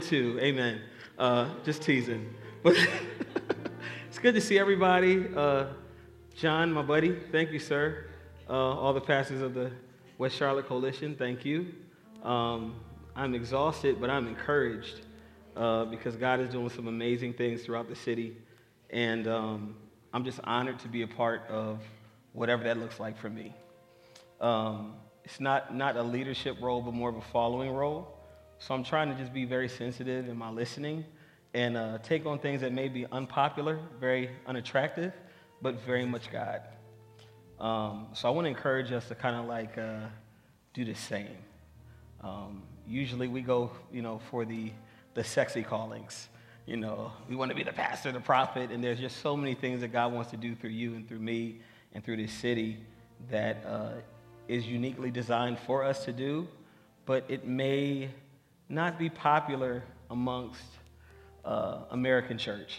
Too. Amen. Just teasing. But it's good to see everybody. John, my buddy, thank you, sir. All the pastors of the West Charlotte Coalition, thank you. I'm exhausted, but I'm encouraged because God is doing some amazing things throughout the city. And I'm just honored to be a part of whatever that looks like for me. It's not a leadership role, but more of a following role. So I'm trying to just be very sensitive in my listening and take on things that may be unpopular, very unattractive, but very much God. So I want to encourage us to kind of do the same. Usually we go, for the sexy callings. We want to be the pastor, the prophet, and there's just so many things that God wants to do through you and through me and through this city that is uniquely designed for us to do, but it may not be popular amongst American church.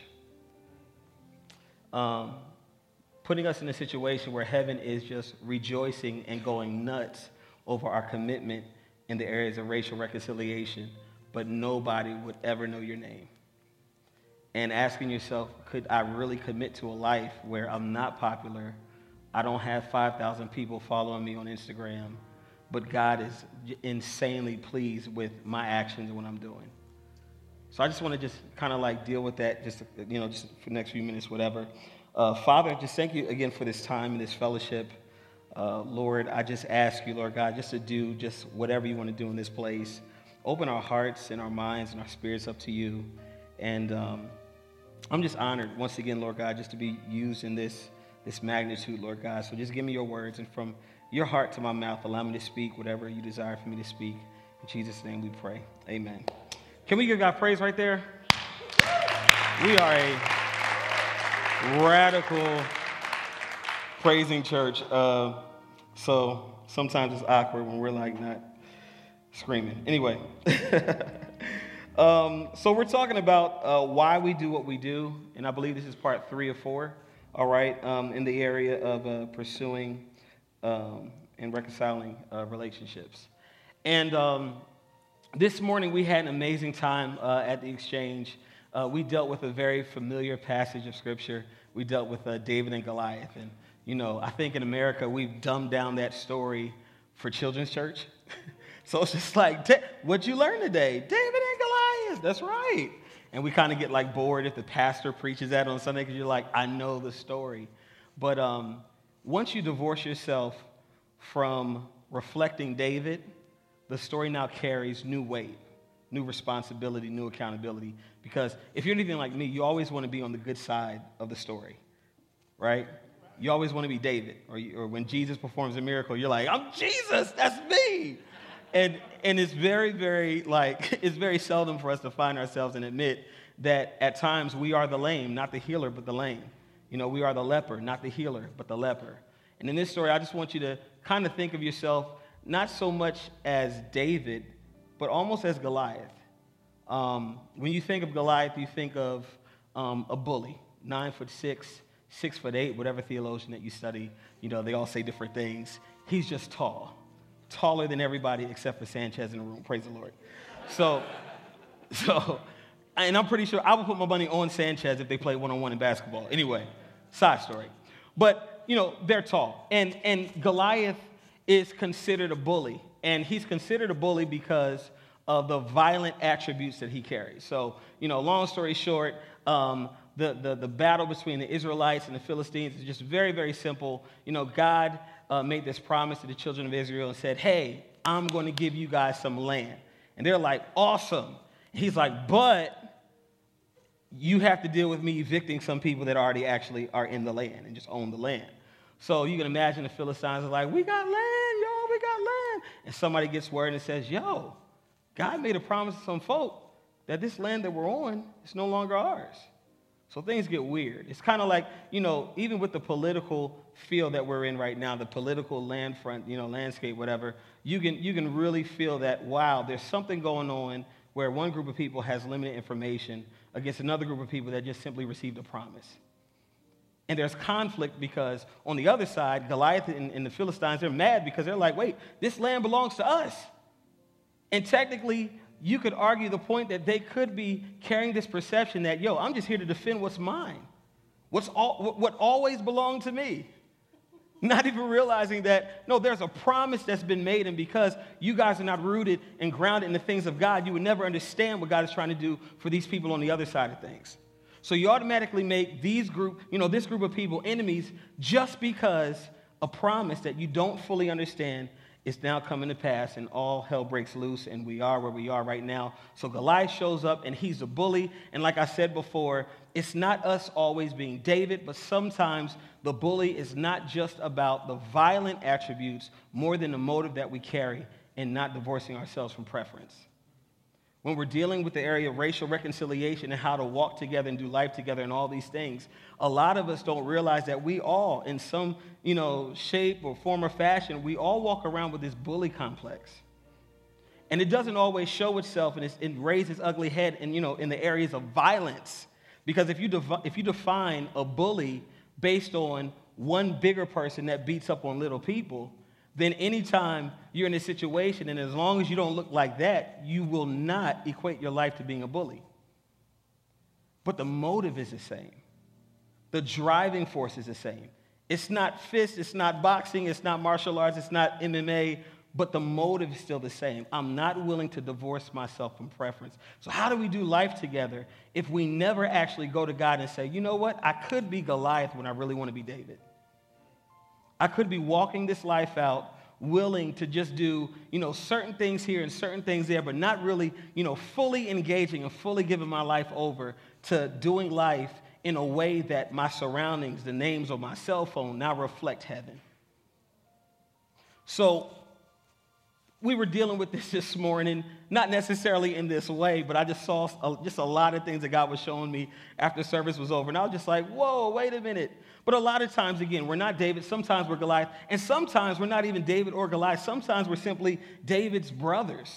Putting us in a situation where heaven is just rejoicing and going nuts over our commitment in the areas of racial reconciliation, but nobody would ever know your name. And asking yourself, could I really commit to a life where I'm not popular? I don't have 5,000 people following me on Instagram, but God is insanely pleased with my actions and what I'm doing. So I just want to just kind of deal with that just for the next few minutes, whatever. Father, just thank you again for this time and this fellowship. Lord, I just ask you, Lord God, just to do just whatever you want to do in this place. Open our hearts and our minds and our spirits up to you. And I'm just honored once again, Lord God, just to be used in this magnitude, Lord God. So just give me your words, and from your heart to my mouth, allow me to speak whatever you desire for me to speak. In Jesus' name we pray. Amen. Can we give God praise right there? We are a radical praising church. So sometimes it's awkward when we're not screaming. Anyway. So we're talking about why we do what we do, and I believe this is part 3 of 4. All right, in the area of pursuing and reconciling relationships. And this morning we had an amazing time at the Exchange. We dealt with a very familiar passage of Scripture. We dealt with David and Goliath. And, I think in America we've dumbed down that story for children's church. So it's just what'd you learn today? David and Goliath, that's right. And we kind of get bored if the pastor preaches that on Sunday because you're I know the story. But once you divorce yourself from reflecting David, the story now carries new weight, new responsibility, new accountability. Because if you're anything like me, you always want to be on the good side of the story, right? You always want to be David. Or when Jesus performs a miracle, you're I'm Jesus, that's me. And it's very, very, it's very seldom for us to find ourselves and admit that at times we are the lame, not the healer, but the lame. We are the leper, not the healer, but the leper. And in this story, I just want you to kind of think of yourself not so much as David, but almost as Goliath. When you think of Goliath, you think of a bully, 9'6", 6'8", whatever theologian that you study, they all say different things. He's just tall. Taller than everybody except for Sanchez in the room. Praise the Lord. So, and I'm pretty sure I would put my money on Sanchez if they play one-on-one in basketball. Anyway, side story. But, they're tall. And Goliath is considered a bully. And he's considered a bully because of the violent attributes that he carries. So, long story short, the battle between the Israelites and the Philistines is just very, very simple. God made this promise to the children of Israel and said, hey, I'm going to give you guys some land. And they're awesome. And he's but you have to deal with me evicting some people that already actually are in the land and just own the land. So you can imagine the Philistines are we got land, yo, we got land. And somebody gets word and says, yo, God made a promise to some folk that this land that we're on is no longer ours. So things get weird. It's kind of even with the political field that we're in right now, the political land front, landscape, whatever, you can really feel that, wow, there's something going on where one group of people has limited information against another group of people that just simply received a promise. And there's conflict because on the other side, Goliath and the Philistines, they're mad because they're wait, this land belongs to us. And technically, you could argue the point that they could be carrying this perception that, yo, I'm just here to defend what's mine, what always belonged to me. Not even realizing that, no, there's a promise that's been made, and because you guys are not rooted and grounded in the things of God, you would never understand what God is trying to do for these people on the other side of things. So you automatically make this group of people enemies just because a promise that you don't fully understand is now coming to pass, and all hell breaks loose, and we are where we are right now. So Goliath shows up, and he's a bully, and like I said before, it's not us always being David, but sometimes the bully is not just about the violent attributes more than the motive that we carry and not divorcing ourselves from preference. When we're dealing with the area of racial reconciliation and how to walk together and do life together and all these things, a lot of us don't realize that we all, in some, shape or form or fashion, we all walk around with this bully complex. And it doesn't always show itself, and it raises its ugly head in the areas of violence. Because if you define a bully based on one bigger person that beats up on little people, then anytime you're in a situation, and as long as you don't look like that, you will not equate your life to being a bully. But the motive is the same. The driving force is the same. It's not fists, it's not boxing, it's not martial arts, it's not MMA, but the motive is still the same. I'm not willing to divorce myself from preference. So how do we do life together if we never actually go to God and say, you know what, I could be Goliath when I really want to be David? I could be walking this life out, willing to just do, certain things here and certain things there, but not really, fully engaging and fully giving my life over to doing life in a way that my surroundings, the names on my cell phone, now reflect heaven. So we were dealing with this morning, not necessarily in this way, but I just saw a lot of things that God was showing me after service was over. And I was just like, whoa, wait a minute. But a lot of times, again, we're not David. Sometimes we're Goliath. And sometimes we're not even David or Goliath. Sometimes we're simply David's brothers.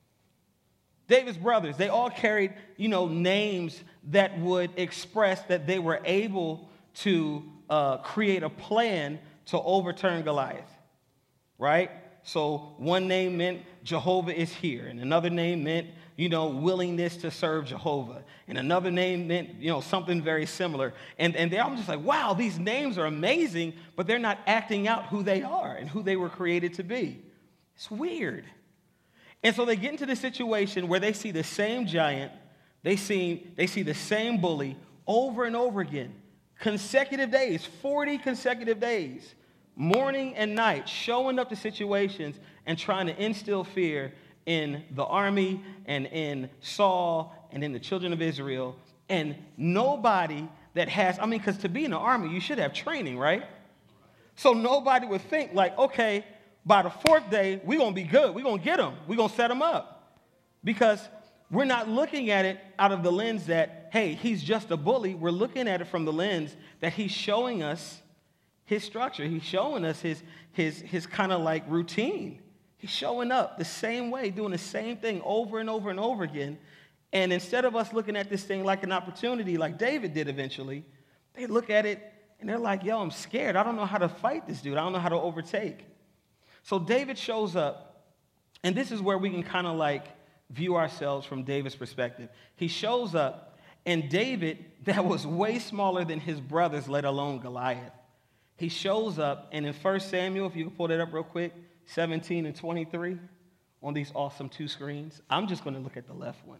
David's brothers, they all carried, names that would express that they were able to create a plan to overturn Goliath, right? So one name meant Jehovah is here, and another name meant, willingness to serve Jehovah, and another name meant, something very similar. And I'm just like, wow, these names are amazing, but they're not acting out who they are and who they were created to be. It's weird. And so they get into the situation where they see the same giant, they see the same bully over and over again, consecutive days, 40 consecutive days. Morning and night, showing up to situations and trying to instill fear in the army and in Saul and in the children of Israel. And nobody that has, because to be in the army, you should have training, right? So nobody would think like, okay, by the fourth day, we're going to be good. We're going to get them. We're going to set them up. Because we're not looking at it out of the lens that, hey, he's just a bully. We're looking at it from the lens that he's showing us his structure. He's showing us his kind of like routine. He's showing up the same way, doing the same thing over and over and over again. And instead of us looking at this thing like an opportunity like David did eventually, they look at it and they're like, yo, I'm scared. I don't know how to fight this dude. I don't know how to overtake. So David shows up, and this is where we can kind of like view ourselves from David's perspective. He shows up, and David, that was way smaller than his brothers, let alone Goliath. He shows up, and in 1 Samuel, if you can pull that up real quick, 17 and 23 on these awesome two screens. I'm just going to look at the left one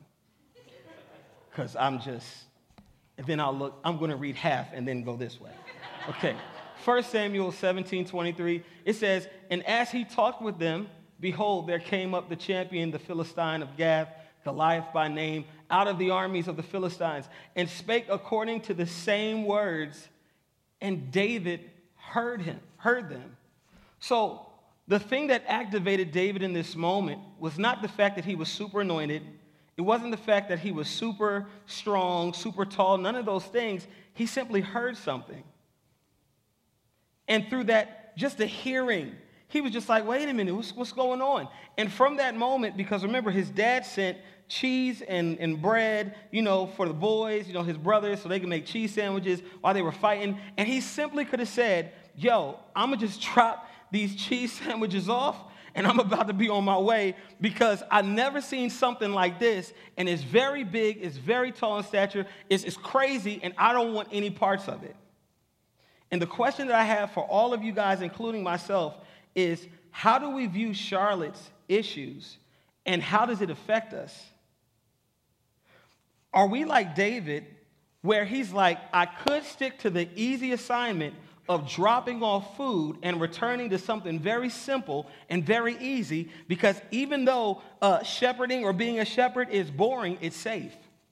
because and then I'm going to read half and then go this way. Okay, 1 Samuel 17:23, it says, and as he talked with them, behold, there came up the champion, the Philistine of Gath, Goliath by name, out of the armies of the Philistines, and spake according to the same words, and David heard them. So the thing that activated David in this moment was not the fact that he was super anointed. It wasn't the fact that he was super strong, super tall, none of those things. He simply heard something. And through that, just the hearing, he was just like, wait a minute, what's going on? And from that moment, because remember, his dad sent cheese and bread, for the boys, his brothers, so they could make cheese sandwiches while they were fighting. And he simply could have said, yo, I'm going to just drop these cheese sandwiches off, and I'm about to be on my way because I've never seen something like this, and it's very big, it's very tall in stature, it's crazy, and I don't want any parts of it. And the question that I have for all of you guys, including myself, is how do we view Charlotte's issues, and how does it affect us? Are we like David, where he's like, I could stick to the easy assignment of dropping off food and returning to something very simple and very easy, because even though shepherding or being a shepherd is boring, it's safe.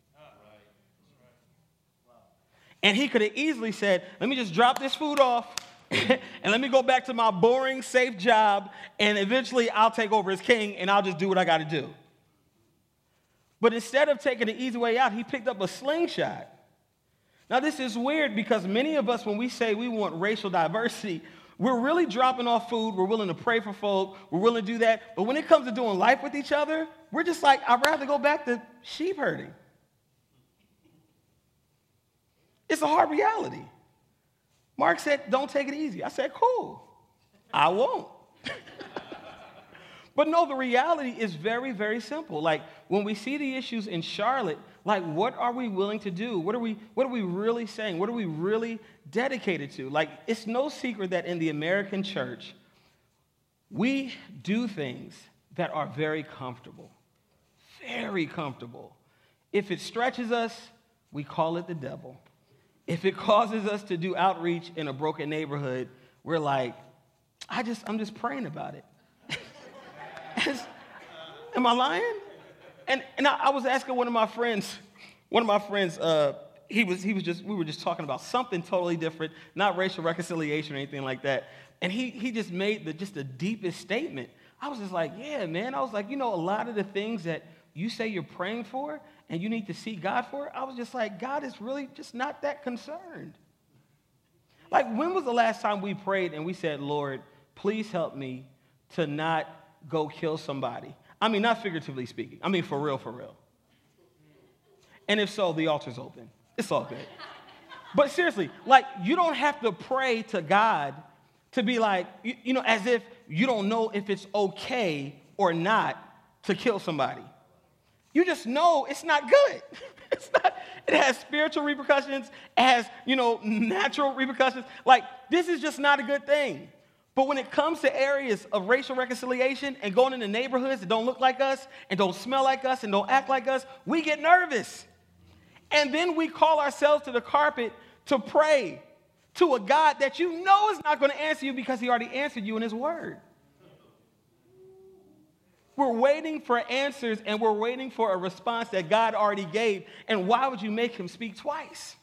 And he could have easily said, let me just drop this food off and let me go back to my boring, safe job, and eventually I'll take over as king and I'll just do what I got to do. But instead of taking the easy way out, he picked up a slingshot. Now, this is weird because many of us, when we say we want racial diversity, we're really dropping off food. We're willing to pray for folk. We're willing to do that. But when it comes to doing life with each other, we're just like, I'd rather go back to sheep herding. It's a hard reality. Mark said, don't take it easy. I said, cool. I won't. But no, the reality is very, very simple. Like, when we see the issues in Charlotte, like, what are we willing to do? What are we really saying? What are we really dedicated to? Like, it's no secret that in the American church, we do things that are very comfortable. Very comfortable. If it stretches us, we call it the devil. If it causes us to do outreach in a broken neighborhood, we're like, I'm just praying about it. Am I lying? And I was asking one of my friends, we were just talking about something totally different, not racial reconciliation or anything like that. And he just made the deepest statement. I was just like, yeah, man. I was like, a lot of the things that you say you're praying for and you need to seek God for, I was just like, God is really just not that concerned. Like, when was the last time we prayed and we said, Lord, please help me to not go kill somebody? I mean, not figuratively speaking. I mean, for real, for real. And if so, the altar's open. It's all good. But seriously, like, you don't have to pray to God to be like, as if you don't know if it's okay or not to kill somebody. You just know it's not good. It has spiritual repercussions. It has, natural repercussions. Like, this is just not a good thing. But when it comes to areas of racial reconciliation and going into neighborhoods that don't look like us and don't smell like us and don't act like us, we get nervous. And then we call ourselves to the carpet to pray to a God that you know is not going to answer you because he already answered you in his word. We're waiting for answers and we're waiting for a response that God already gave. And why would you make him speak twice?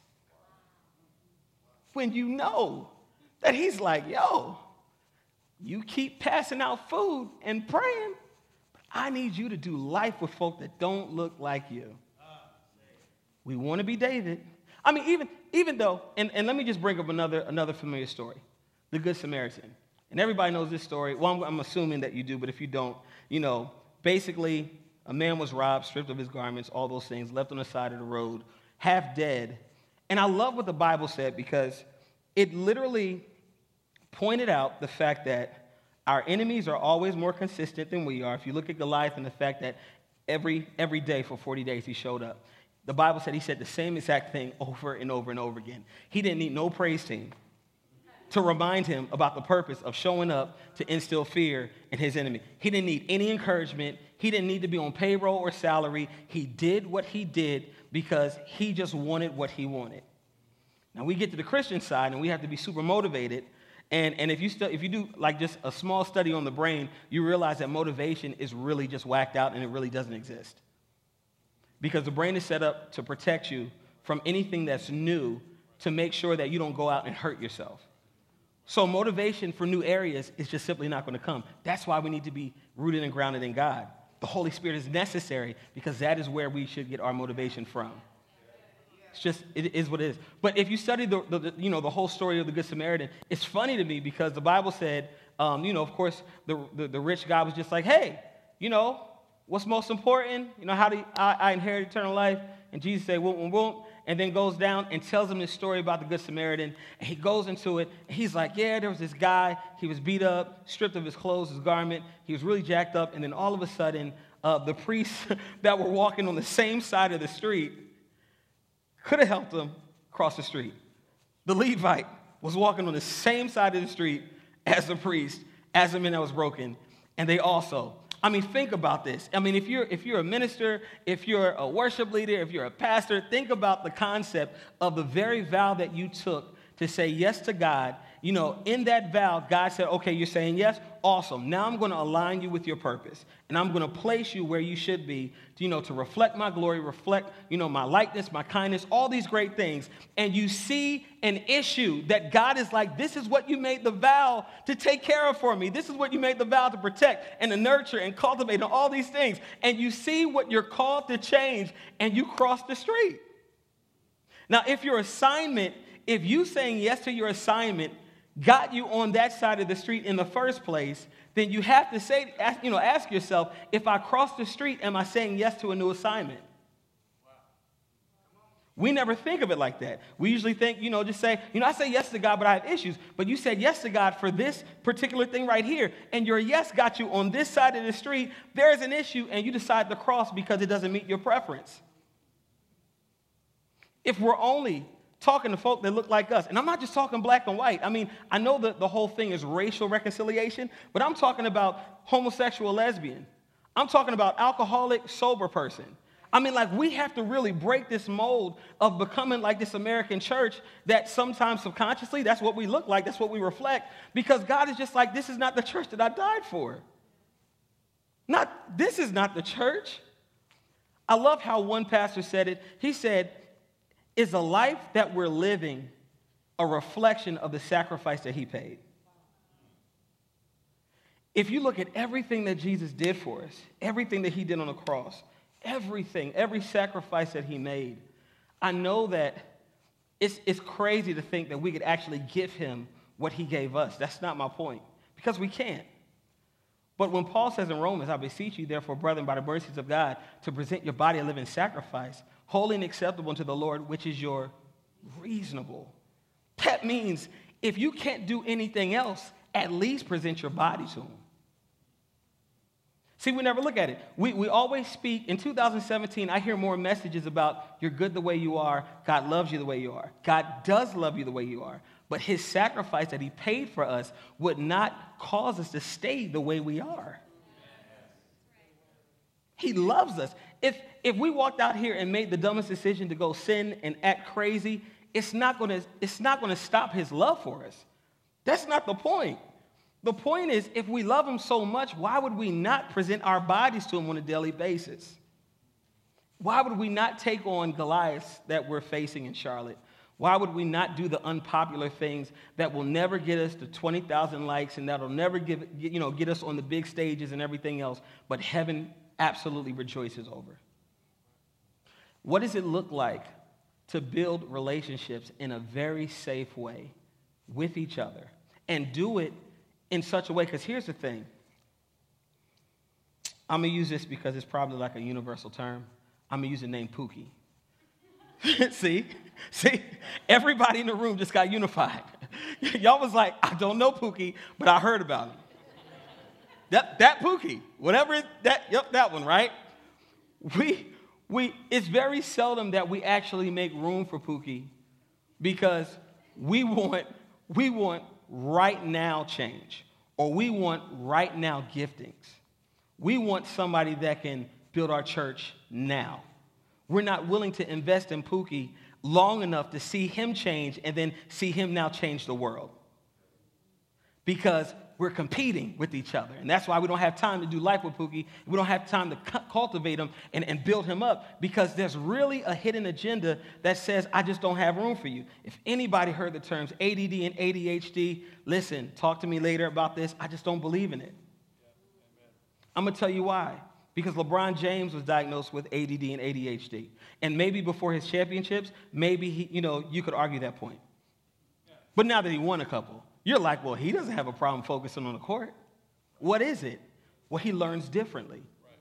When you know that he's like, yo, you keep passing out food and praying, but I need you to do life with folk that don't look like you. We want to be David. I mean, even though, and let me just bring up another familiar story, the Good Samaritan. And everybody knows this story. Well, I'm assuming that you do, but if you don't, basically a man was robbed, stripped of his garments, all those things, left on the side of the road, half dead. And I love what the Bible said because it literally pointed out the fact that our enemies are always more consistent than we are. If you look at Goliath and the fact that every day for 40 days he showed up, the Bible said he said the same exact thing over and over and over again. He didn't need no praise team to remind him about the purpose of showing up to instill fear in his enemy. He didn't need any encouragement. He didn't need to be on payroll or salary. He did what he did because he just wanted what he wanted. Now, we get to the Christian side, and we have to be super motivated. And if you do like just a small study on the brain, you realize that motivation is really just whacked out and it really doesn't exist. Because the brain is set up to protect you from anything that's new to make sure that you don't go out and hurt yourself. So motivation for new areas is just simply not going to come. That's why we need to be rooted and grounded in God. The Holy Spirit is necessary because that is where we should get our motivation from. It is what it is. But if you study the whole story of the Good Samaritan, it's funny to me because the Bible said, of course, the rich guy was just like, hey, what's most important? How do I inherit eternal life? And Jesus said, won't, won't, and then goes down and tells him this story about the Good Samaritan. And he goes into it, and he's like, yeah, there was this guy. He was beat up, stripped of his clothes, his garment. He was really jacked up. And then all of a sudden, the priests that were walking on the same side of the street could have helped him cross the street. The Levite was walking on the same side of the street as the priest, as the man that was broken. And they also, I mean, think about this. I mean, if you're a minister, if you're a worship leader, if you're a pastor, think about the concept of the very vow that you took to say yes to God. You know, in that vow, God said, okay, you're saying yes? Awesome. Now I'm going to align you with your purpose. And I'm going to place you where you should be, to reflect my glory, reflect, my likeness, my kindness, all these great things. And you see an issue that God is like, this is what you made the vow to take care of for me. This is what you made the vow to protect and to nurture and cultivate and all these things. And you see what you're called to change, and you cross the street. Now, if you saying yes to your assignment got you on that side of the street in the first place, then you have to ask yourself, if I cross the street, am I saying yes to a new assignment? We never think of it like that. We usually think, just say, I say yes to God, but I have issues. But you said yes to God for this particular thing right here, and your yes got you on this side of the street. There's an issue, and you decide to cross because it doesn't meet your preference. If we're only talking to folk that look like us, and I'm not just talking black and white. I mean, I know that the whole thing is racial reconciliation, but I'm talking about homosexual, lesbian. I'm talking about alcoholic, sober person. I mean, like, we have to really break this mold of becoming like this American church that sometimes subconsciously, that's what we look like, that's what we reflect, because God is just like, this is not the church that I died for. This is not the church. I love how one pastor said it. He said, is the life that we're living a reflection of the sacrifice that he paid? If you look at everything that Jesus did for us, everything that he did on the cross, everything, every sacrifice that he made, I know that it's crazy to think that we could actually give him what he gave us. That's not my point, because we can't. But when Paul says in Romans, I beseech you, therefore, brethren, by the mercies of God, to present your body a living sacrifice, holy and acceptable unto the Lord, which is your reasonable. That means if you can't do anything else, at least present your body to him. See, we never look at it. We always speak. In 2017, I hear more messages about you're good the way you are. God loves you the way you are. God does love you the way you are. But his sacrifice that he paid for us would not cause us to stay the way we are. He loves us. If we walked out here and made the dumbest decision to go sin and act crazy, it's not going to stop his love for us. That's not the point. The point is, if we love him so much, why would we not present our bodies to him on a daily basis? Why would we not take on Goliaths that we're facing in Charlotte? Why would we not do the unpopular things that will never get us to 20,000 likes and that'll never get us on the big stages and everything else, but heaven absolutely rejoices over? What does it look like to build relationships in a very safe way with each other and do it in such a way? Because here's the thing. I'm going to use this because it's probably like a universal term. I'm going to use the name Pookie. See, everybody in the room just got unified. Y'all was like, I don't know Pookie, but I heard about him. That Pookie, whatever that one, right? It's very seldom that we actually make room for Pookie because we want right now change, or we want right now giftings. We want somebody that can build our church now. We're not willing to invest in Pookie long enough to see him change and then see him now change the world, because we're competing with each other. And that's why we don't have time to do life with Pookie. We don't have time to cultivate him and build him up, because there's really a hidden agenda that says, I just don't have room for you. If anybody heard the terms ADD and ADHD, listen, talk to me later about this. I just don't believe in it. I'm going to tell you why. Because LeBron James was diagnosed with ADD and ADHD. And maybe before his championships, maybe you could argue that point. But now that he won a couple, you're like, well, he doesn't have a problem focusing on the court. What is it? Well, he learns differently.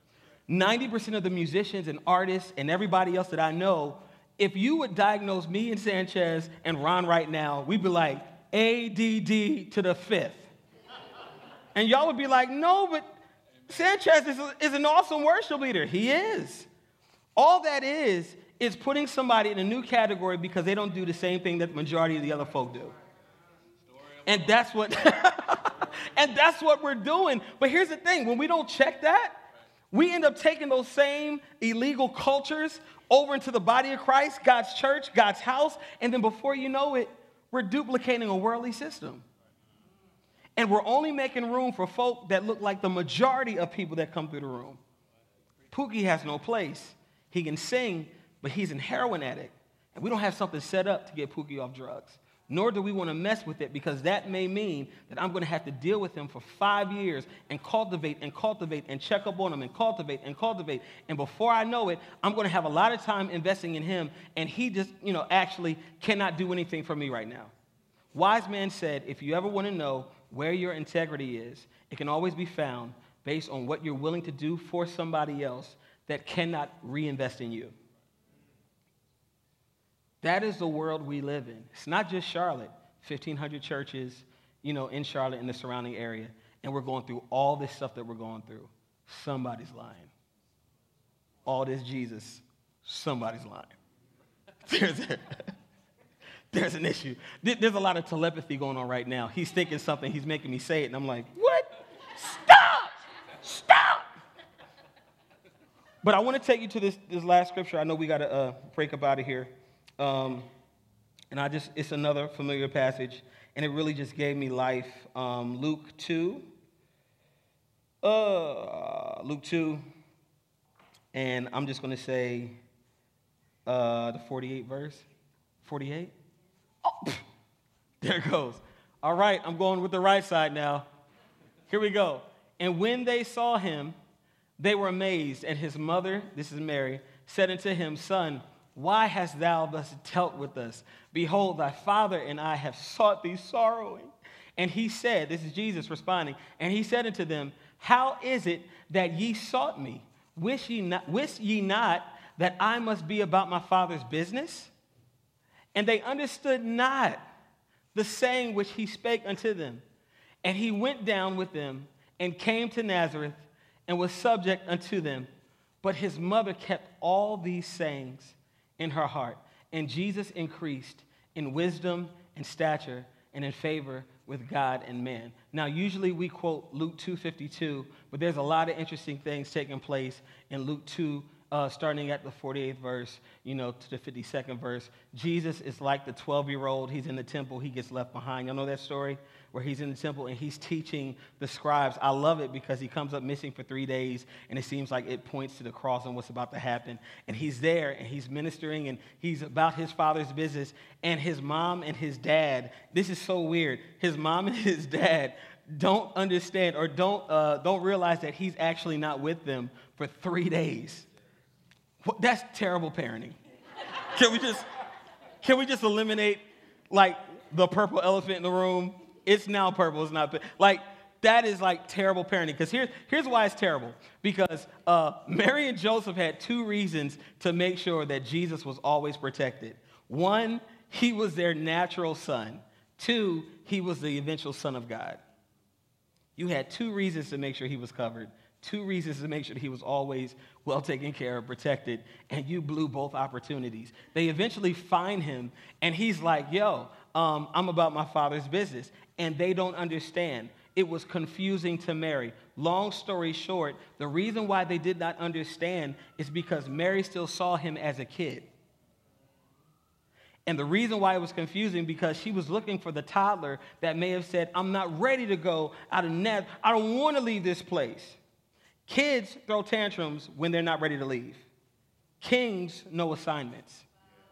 90% of the musicians and artists and everybody else that I know, if you would diagnose me and Sanchez and Ron right now, we'd be like, ADD to the fifth. And y'all would be like, no, but Sanchez is an awesome worship leader. He is. All that is putting somebody in a new category because they don't do the same thing that the majority of the other folk do. And that's what and that's what we're doing. But here's the thing, when we don't check that, we end up taking those same illegal cultures over into the body of Christ, God's church, God's house, and then before you know it, we're duplicating a worldly system. And we're only making room for folk that look like the majority of people that come through the room. Pookie has no place. He can sing, but he's a heroin addict. And we don't have something set up to get Pookie off drugs. Nor do we want to mess with it because that may mean that I'm going to have to deal with him for 5 years and cultivate and check up on him and cultivate. And before I know it, I'm going to have a lot of time investing in him, and he just, actually cannot do anything for me right now. Wise man said, if you ever want to know where your integrity is, it can always be found based on what you're willing to do for somebody else that cannot reinvest in you. That is the world we live in. It's not just Charlotte, 1,500 churches, in Charlotte and the surrounding area, and we're going through all this stuff that we're going through. Somebody's lying. All this Jesus, somebody's lying. There's an issue. There's a lot of telepathy going on right now. He's thinking something, he's making me say it, and I'm like, what? Stop! But I want to take you to this last scripture. I know we got to break up out of here. It's another familiar passage, and it really just gave me life. Luke 2, and I'm just going to say the 48th verse. 48? Oh, there it goes. All right, I'm going with the right side now. Here we go. And when they saw him, they were amazed, and his mother, this is Mary, said unto him, Son, why hast thou thus dealt with us? Behold, thy father and I have sought thee sorrowing. And he said, this is Jesus responding, and he said unto them, How is it that ye sought me? Wist ye not that I must be about my father's business? And they understood not the saying which he spake unto them. And he went down with them and came to Nazareth and was subject unto them. But his mother kept all these sayings in her heart. And Jesus increased in wisdom and stature and in favor with God and man. Now, usually we quote Luke 2:52, but there's a lot of interesting things taking place in Luke 2, starting at the 48th verse, to the 52nd verse. Jesus is like the 12-year-old. He's in the temple. He gets left behind. Y'all know that story? Where he's in the temple and he's teaching the scribes. I love it because he comes up missing for 3 days, and it seems like it points to the cross and what's about to happen. And he's there, and he's ministering, and he's about his father's business. And his mom and his dad, this is so weird. His mom and his dad don't understand or don't realize that he's actually not with them for 3 days. That's terrible parenting. Can we just eliminate the purple elephant in the room? It's now purple. It's not that is terrible parenting. Because here's why it's terrible. Because Mary and Joseph had 2 reasons to make sure that Jesus was always protected. 1, he was their natural son. 2, he was the eventual son of God. You had 2 reasons to make sure he was covered. 2 reasons to make sure that he was always well taken care of, protected, and you blew both opportunities. They eventually find him, and he's like, I'm about my father's business. And they don't understand. It was confusing to Mary. Long story short, the reason why they did not understand is because Mary still saw him as a kid. And the reason why it was confusing because she was looking for the toddler that may have said, I'm not ready to go out of Nazareth. I don't want to leave this place. Kids throw tantrums when they're not ready to leave. Kings know assignments.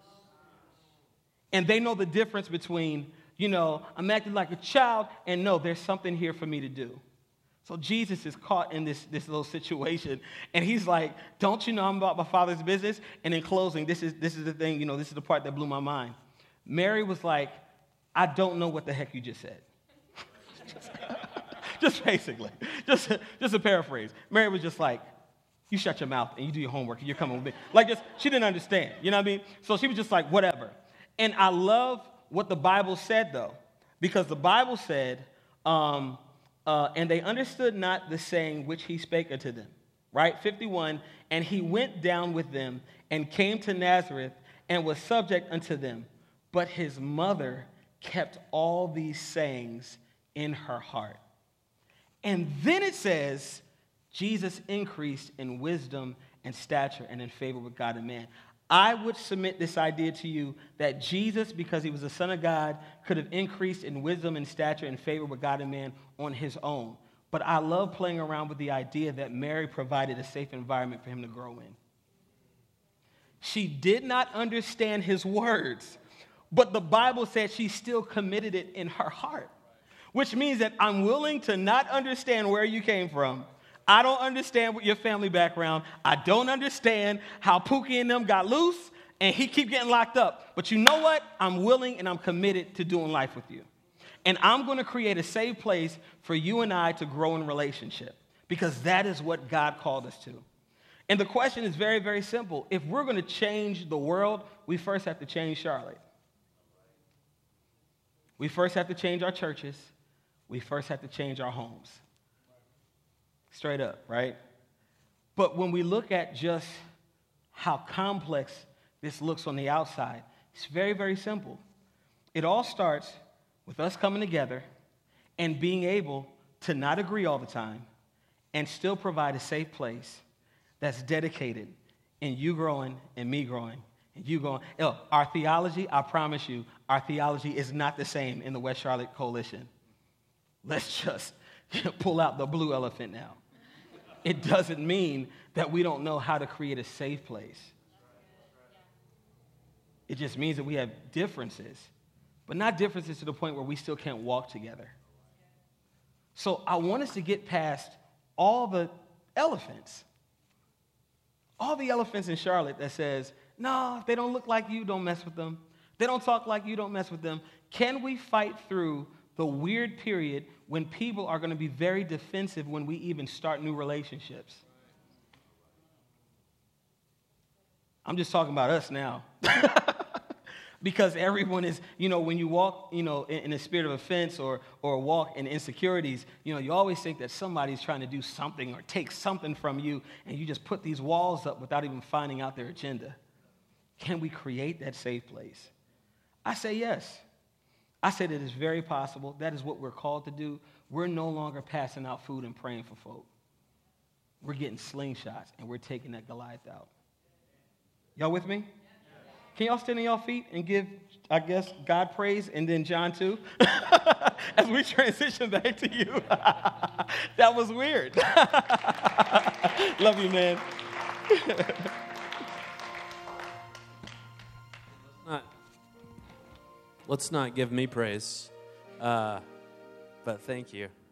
And they know the difference between, I'm acting like a child, and no, there's something here for me to do. So Jesus is caught in this little situation, and he's like, don't you know I'm about my father's business? And in closing, this is the thing, this is the part that blew my mind. Mary was like, I don't know what the heck you just said. Just basically, just a paraphrase. Mary was just like, You shut your mouth and you do your homework and you're coming with me. Like this, she didn't understand, you know what I mean? So she was just like, whatever. And I love what the Bible said, though, because the Bible said, and they understood not the saying which he spake unto them, right? 51, and he went down with them and came to Nazareth and was subject unto them. But his mother kept all these sayings in her heart. And then it says, Jesus increased in wisdom and stature and in favor with God and man. I would submit this idea to you that Jesus, because he was the Son of God, could have increased in wisdom and stature and favor with God and man on his own. But I love playing around with the idea that Mary provided a safe environment for him to grow in. She did not understand his words, but the Bible said she still committed it in her heart, which means that I'm willing to not understand where you came from. I don't understand what your family background. I don't understand how Pookie and them got loose and he keep getting locked up. But you know what? I'm willing and I'm committed to doing life with you. And I'm going to create a safe place for you and I to grow in relationship because that is what God called us to. And the question is very, very simple. If we're going to change the world, we first have to change Charlotte. We first have to change our churches. We first have to change our homes. Straight up, right? But when we look at just how complex this looks on the outside, it's very, very simple. It all starts with us coming together and being able to not agree all the time and still provide a safe place that's dedicated in you growing and me growing and you going. Our theology, I promise you, our theology is not the same in the West Charlotte Coalition. Let's just pull out the blue elephant now. It doesn't mean that we don't know how to create a safe place. It just means that we have differences, but not differences to the point where we still can't walk together. So I want us to get past all the elephants. All the elephants in Charlotte that says, no, if they don't look like you, don't mess with them. They don't talk like you, don't mess with them. Can we fight through the weird period when people are going to be very defensive when we even start new relationships? I'm just talking about us now. Because everyone is, when you walk, in a spirit of offense or walk in insecurities, you always think that somebody's trying to do something or take something from you, and you just put these walls up without even finding out their agenda. Can we create that safe place? I say yes. I said it is very possible. That is what we're called to do. We're no longer passing out food and praying for folk. We're getting slingshots, and we're taking that Goliath out. Y'all with me? Can y'all stand on y'all feet and give, I guess, God praise and then John 2? As we transition back to you. That was weird. Love you, man. Let's not give me praise, but thank you.